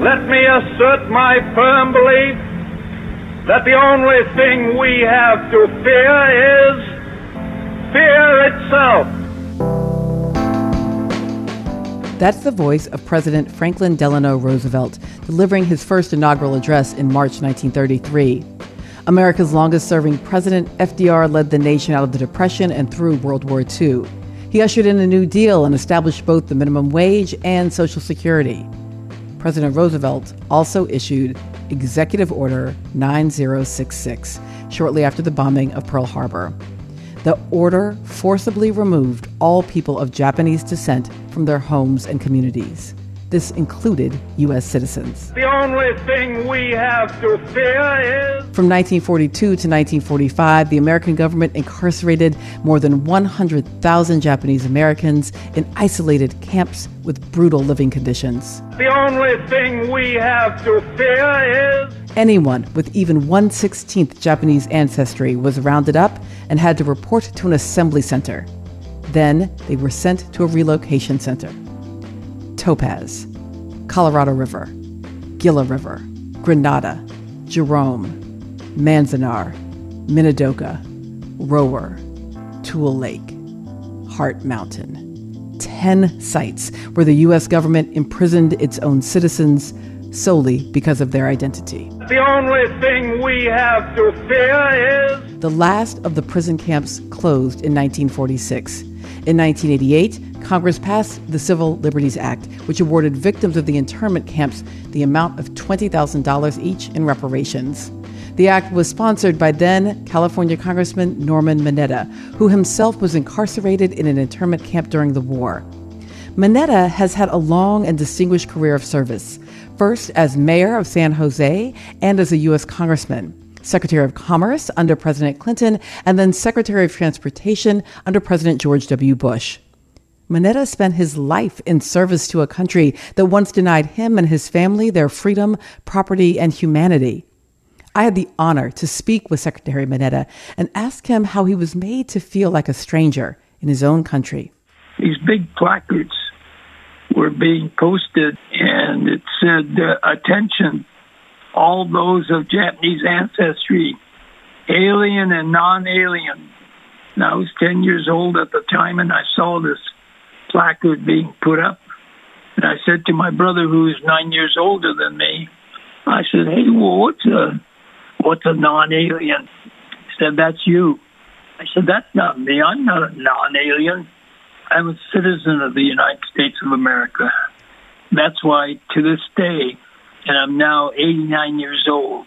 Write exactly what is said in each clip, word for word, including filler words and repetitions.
Let me assert my firm belief that the only thing we have to fear is fear itself. That's the voice of President Franklin Delano Roosevelt delivering his first inaugural address in March nineteen thirty-three. America's longest-serving president, F D R led the nation out of the Depression and through World War Two. He ushered in a New Deal and established both the minimum wage and Social Security. President Roosevelt also issued Executive Order nine thousand sixty-six shortly after the bombing of Pearl Harbor. The order forcibly removed all people of Japanese descent from their homes and communities. This included U S citizens. The only thing we have to fear is... From nineteen forty-two to nineteen forty-five, the American government incarcerated more than one hundred thousand Japanese Americans in isolated camps with brutal living conditions. The only thing we have to fear is... Anyone with even one sixteenth Japanese ancestry was rounded up and had to report to an assembly center. Then they were sent to a relocation center. Topaz, Colorado River, Gila River, Grenada, Jerome, Manzanar, Minidoka, Rower, Tule Lake, Heart Mountain. Ten sites where the U S government imprisoned its own citizens solely because of their identity. The only thing we have to fear is... The last of the prison camps closed in nineteen forty-six. In nineteen eighty-eight, Congress passed the Civil Liberties Act, which awarded victims of the internment camps the amount of twenty thousand dollars each in reparations. The act was sponsored by then California Congressman Norman Mineta, who himself was incarcerated in an internment camp during the war. Mineta has had a long and distinguished career of service, first as mayor of San Jose and as a U S congressman, Secretary of Commerce under President Clinton, and then Secretary of Transportation under President George W. Bush. Mineta spent his life in service to a country that once denied him and his family their freedom, property, and humanity. I had the honor to speak with Secretary Mineta and ask him how he was made to feel like a stranger in his own country. These big placards were being posted, and it said, uh, attention, all those of Japanese ancestry, alien and non-alien. And I was ten years old at the time, and I saw this placard being put up. And I said to my brother, who is nine years older than me, I said, hey, well, what's a, what's a non-alien? He said, that's you. I said, that's not me. I'm not a non-alien. I'm a citizen of the United States of America. That's why, to this day, and I'm now eighty-nine years old,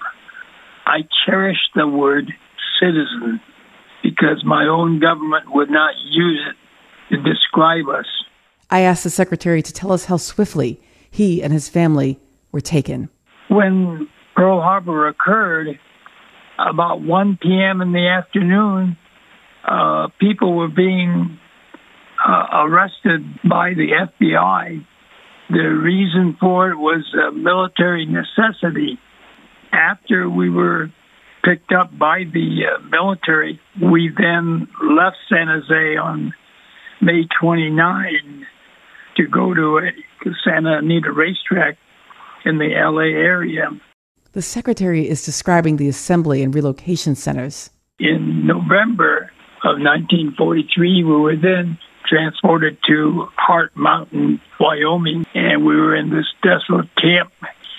I cherish the word citizen because my own government would not use it to describe us. I asked the secretary to tell us how swiftly he and his family were taken. When Pearl Harbor occurred, about one p.m. in the afternoon, uh, people were being uh, arrested by the F B I. The reason for it was a military necessity. After we were picked up by the uh, military, we then left San Jose on May twenty-ninth to go to a Santa Anita racetrack in the L A area. The secretary is describing the assembly and relocation centers. In November of nineteen forty-three, we were then transported to Heart Mountain, Wyoming, and we were in this desolate camp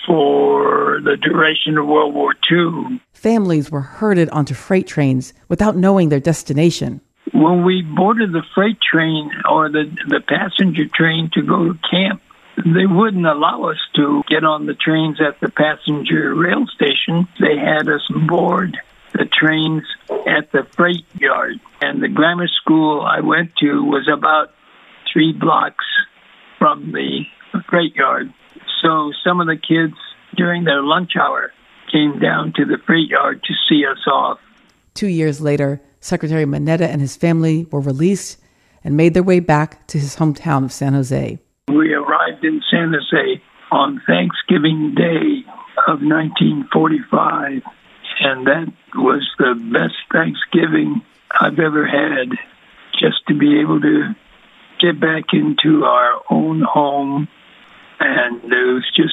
for the duration of World War Two. Families were herded onto freight trains without knowing their destination. When we boarded the freight train or the, the passenger train to go to camp, they wouldn't allow us to get on the trains at the passenger rail station. They had us board the trains at the freight yard. And the grammar school I went to was about three blocks from the freight yard. So some of the kids during their lunch hour came down to the freight yard to see us off. Two years later, Secretary Mineta and his family were released and made their way back to his hometown of San Jose. We arrived in San Jose on Thanksgiving Day of nineteen forty-five, and that was the best Thanksgiving I've ever had, just to be able to get back into our own home. And it was just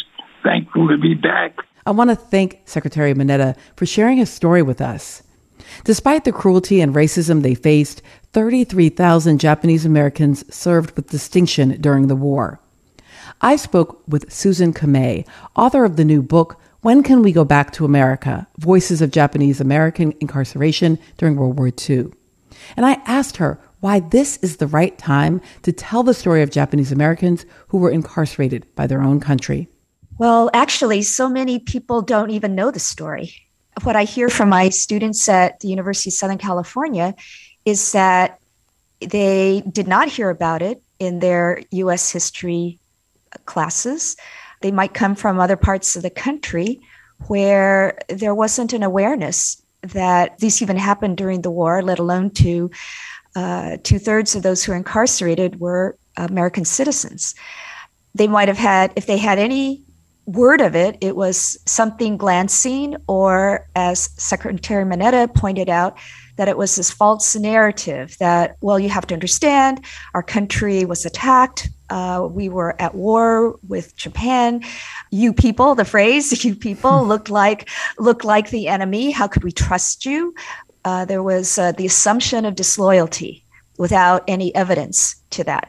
thankful to be back. I want to thank Secretary Mineta for sharing his story with us. Despite the cruelty and racism they faced, thirty-three thousand Japanese Americans served with distinction during the war. I spoke with Susan Kamei, author of the new book, When Can We Go Back to America? Voices of Japanese American Incarceration During World War Two. And I asked her why this is the right time to tell the story of Japanese Americans who were incarcerated by their own country. Well, actually, so many people don't even know the story. What I hear from my students at the University of Southern California is that they did not hear about it in their U S history classes. They might come from other parts of the country where there wasn't an awareness that this even happened during the war, let alone to uh, two-thirds of those who were incarcerated were American citizens. They might have had, if they had any word of it, it was something glancing, or as Secretary Mineta pointed out, that it was this false narrative that, well, you have to understand, our country was attacked. Uh, we were at war with Japan. You people, the phrase, you people looked like looked like the enemy. How could we trust you? Uh, there was uh, the assumption of disloyalty without any evidence to that.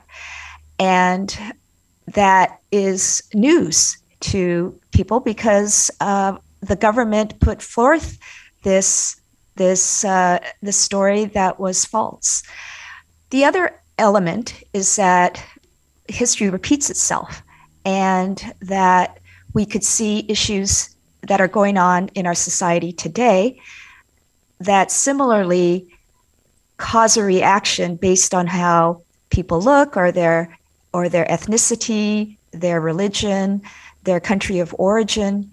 And that is news to people because uh, the government put forth this this uh, this story that was false. The other element is that history repeats itself, and that we could see issues that are going on in our society today that similarly cause a reaction based on how people look, or their or their ethnicity, their religion, their country of origin,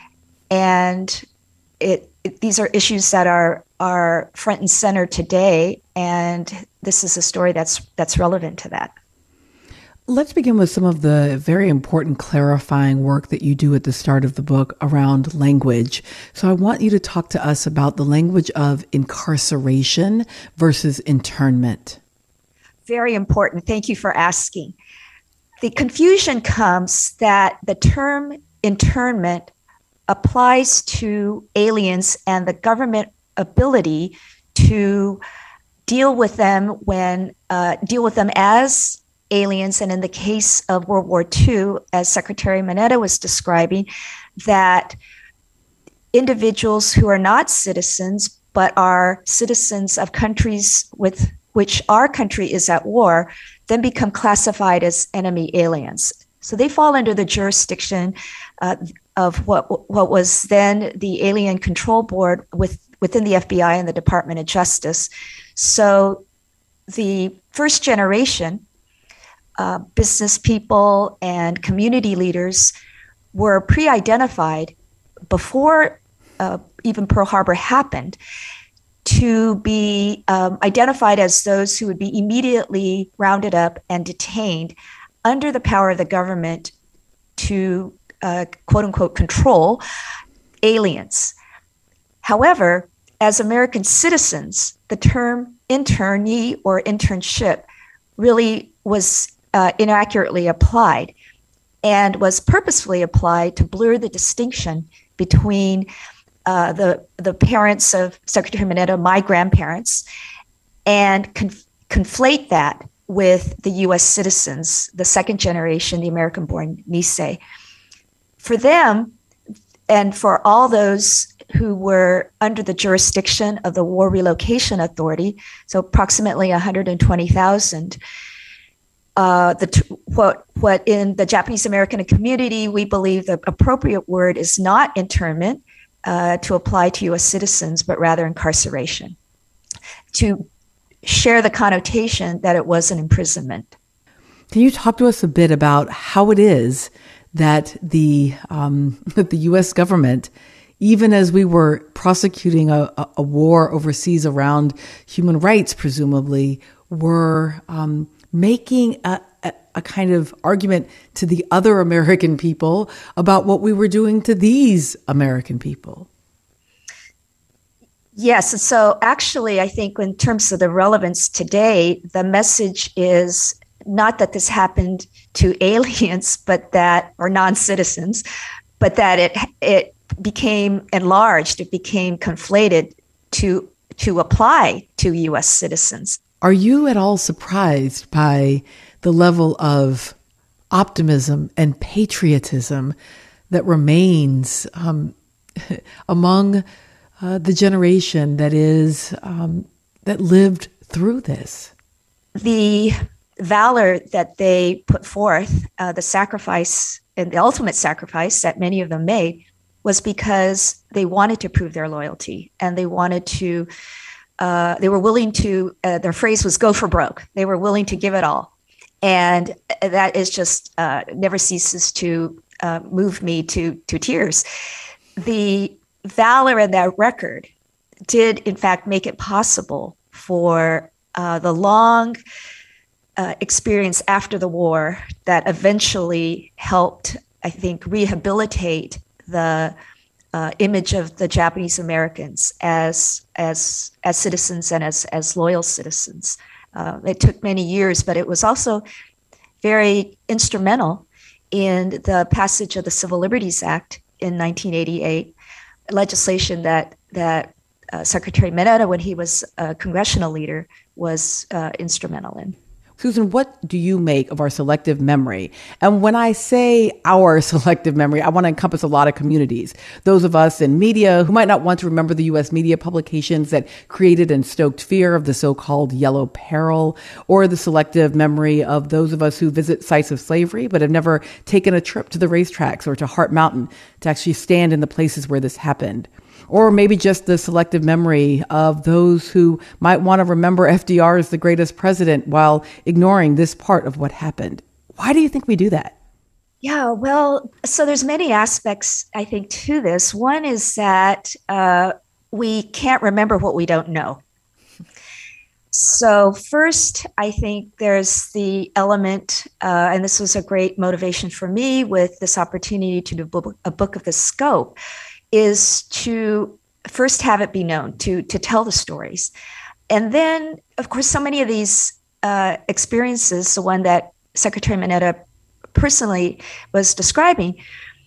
and it, it these are issues that are are front and center today, and this is a story that's that's relevant to that. Let's begin with some of the very important clarifying work that you do at the start of the book around language. So I want you to talk to us about the language of incarceration versus internment. Very important. Thank you for asking. The confusion comes that the term internment applies to aliens and the government ability to deal with them when uh, deal with them as aliens, and in the case of World War Two, as Secretary Mineta was describing, that individuals who are not citizens but are citizens of countries with which our country is at war then become classified as enemy aliens. So they fall under the jurisdiction uh, of what what was then the Alien Control Board with within the F B I and the Department of Justice. So the first generation Uh, business people and community leaders were pre-identified before uh, even Pearl Harbor happened to be um, identified as those who would be immediately rounded up and detained under the power of the government to uh, quote unquote control aliens. However, as American citizens, the term internee or internship really was Uh, inaccurately applied and was purposefully applied to blur the distinction between uh, the the parents of Secretary Mineta, my grandparents, and conf- conflate that with the U S citizens, the second generation, the American-born Nisei. For them, and for all those who were under the jurisdiction of the War Relocation Authority, so approximately one hundred twenty thousand, Uh, the what what in the Japanese American community we believe the appropriate word is not internment uh, to apply to U S citizens, but rather incarceration, to share the connotation that it was an imprisonment. Can you talk to us a bit about how it is that the um, that the U S government, even as we were prosecuting a, a war overseas around human rights, presumably, were um, making a, a, a kind of argument to the other American people about what we were doing to these American people? Yes. And so actually, I think in terms of the relevance today, the message is not that this happened to aliens, but that, or non-citizens, but that it it became enlarged, it became conflated to to apply to U S citizens. Are you at all surprised by the level of optimism and patriotism that remains um, among uh, the generation that is um, that lived through this? The valor that they put forth, uh, the sacrifice and the ultimate sacrifice that many of them made, was because they wanted to prove their loyalty, and they wanted to, uh, they were willing to, uh, their phrase was go for broke. They were willing to give it all. And that is just, uh, never ceases to uh, move me to, to tears. The valor in that record did, in fact, make it possible for uh, the long uh, experience after the war that eventually helped, I think, rehabilitate the uh, image of the Japanese Americans as as as citizens and as as loyal citizens. Uh, it took many years, but it was also very instrumental in the passage of the Civil Liberties Act in nineteen eighty-eight, legislation that that uh, Secretary Mineta, when he was a congressional leader, was uh, instrumental in. Susan, what do you make of our selective memory? And when I say our selective memory, I want to encompass a lot of communities. Those of us in media who might not want to remember the U S media publications that created and stoked fear of the so-called yellow peril, or the selective memory of those of us who visit sites of slavery but have never taken a trip to the racetracks or to Hart Mountain to actually stand in the places where this happened. Or maybe just the selective memory of those who might want to remember F D R as the greatest president while ignoring this part of what happened. Why do you think we do that? Yeah, well, so there's many aspects, I think, to this. One is that uh, we can't remember what we don't know. So first, I think there's the element, uh, and this was a great motivation for me with this opportunity to do a book of this scope, is to first have it be known, to to tell the stories. And then, of course, so many of these uh, experiences, the one that Secretary Mineta personally was describing,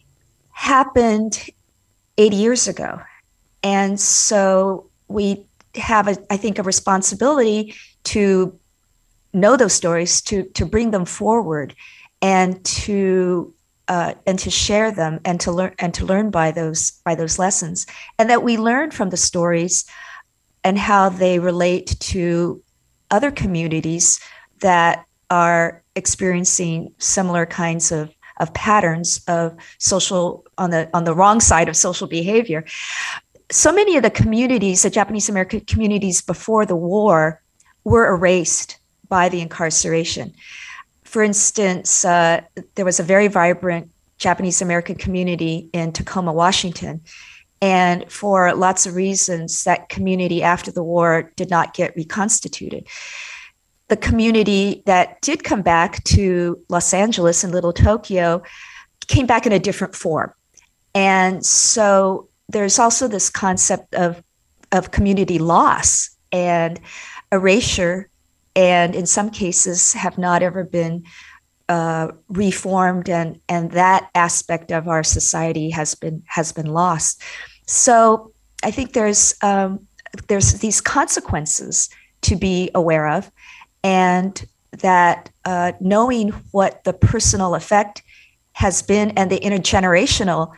happened eighty years ago. And so we have, a, I think, a responsibility to know those stories, to to bring them forward, and to Uh, and to share them, and to learn and to learn by those by those lessons, and that we learn from the stories and how they relate to other communities that are experiencing similar kinds of of patterns of social on the on the wrong side of social behavior. So many of the communities, the Japanese American communities before the war, were erased by the incarceration. For instance, uh, there was a very vibrant Japanese American community in Tacoma, Washington. And for lots of reasons, that community after the war did not get reconstituted. The community that did come back to Los Angeles and Little Tokyo came back in a different form. And so there's also this concept of, of community loss and erasure, and in some cases have not ever been uh, reformed, and and that aspect of our society has been has been lost. So I think there's um, there's these consequences to be aware of, and that uh, knowing what the personal effect has been and the intergenerational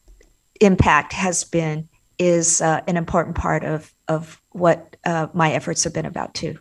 impact has been is uh, an important part of of what uh, my efforts have been about too.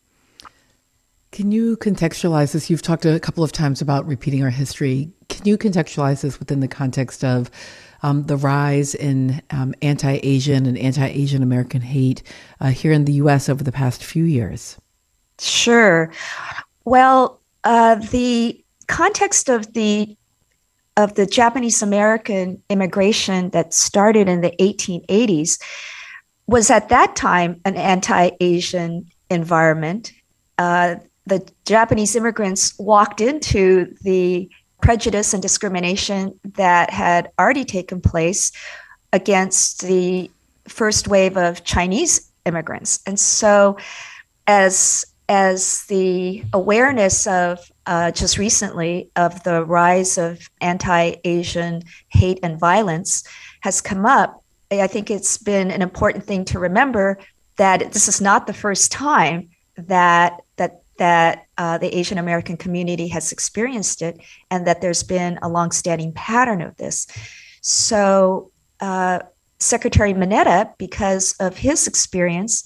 Can you contextualize this? You've talked a couple of times about repeating our history. Can you contextualize this within the context of um, the rise in um, anti-Asian and anti-Asian American hate uh, here in the U S over the past few years? Sure. Well, uh, the context of the of the Japanese American immigration that started in the eighteen eighties was at that time an anti-Asian environment. Uh, the Japanese immigrants walked into the prejudice and discrimination that had already taken place against the first wave of Chinese immigrants. And so as as the awareness of uh, just recently of the rise of anti-Asian hate and violence has come up, I think it's been an important thing to remember that this is not the first time that that that uh, the Asian American community has experienced it, and that there's been a longstanding pattern of this. So uh, Secretary Mineta, because of his experience,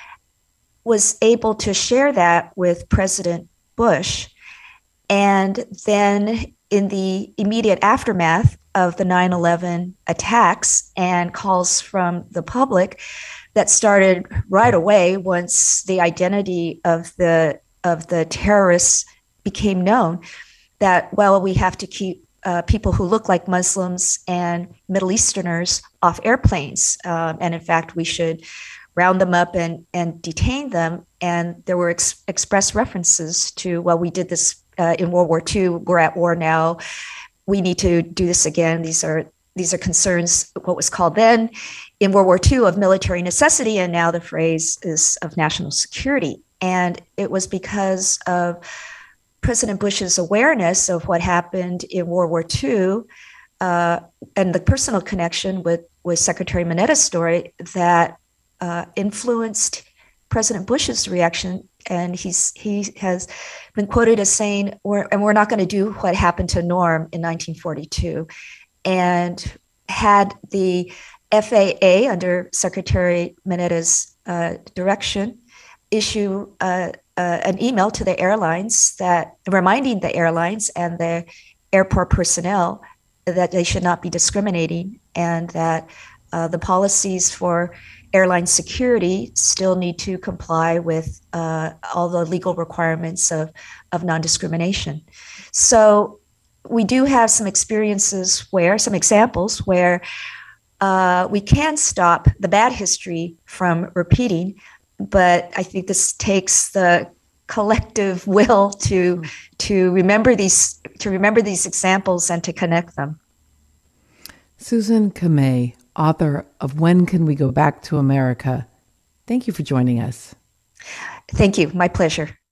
was able to share that with President Bush. And then in the immediate aftermath of the nine eleven attacks and calls from the public that started right away once the identity of the of the terrorists became known, that, well, we have to keep uh, people who look like Muslims and Middle Easterners off airplanes. Um, and in fact, we should round them up and, and detain them. And there were ex- express references to, well, we did this uh, in World War Two, we're at war now, we need to do this again. These are these are concerns, what was called then in World War Two, of military necessity, and now the phrase is of national security. And it was because of President Bush's awareness of what happened in World War Two uh, and the personal connection with, with Secretary Mineta's story that uh, influenced President Bush's reaction. And he's he has been quoted as saying, we're, and we're not going to do what happened to Norm in nineteen forty-two. And had the F A A, under Secretary Mineta's uh, direction, issue uh, uh, an email to the airlines that reminding the airlines and the airport personnel that they should not be discriminating, and that uh, the policies for airline security still need to comply with uh, all the legal requirements of, of non-discrimination. So we do have some experiences where, some examples where uh, we can stop the bad history from repeating, but I think this takes the collective will to to remember these to remember these examples and to connect them. Susan Kamei, author of When Can We Go Back to America? Thank you for joining us. Thank you. My pleasure.